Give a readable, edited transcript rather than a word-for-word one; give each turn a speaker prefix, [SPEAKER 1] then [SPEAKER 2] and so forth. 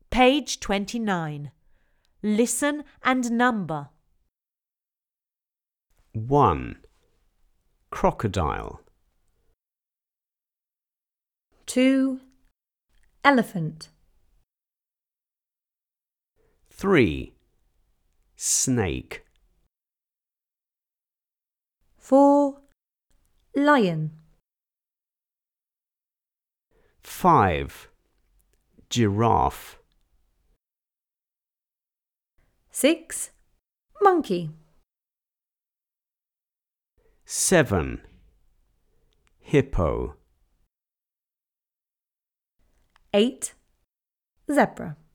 [SPEAKER 1] Page 29. Listen and number.
[SPEAKER 2] 1. Crocodile.
[SPEAKER 3] 2. Elephant.
[SPEAKER 2] 3. Snake.
[SPEAKER 3] 4. Lion.
[SPEAKER 2] 5. Giraffe.
[SPEAKER 3] 6. Monkey.
[SPEAKER 2] 7. Hippo.
[SPEAKER 3] 8. Zebra.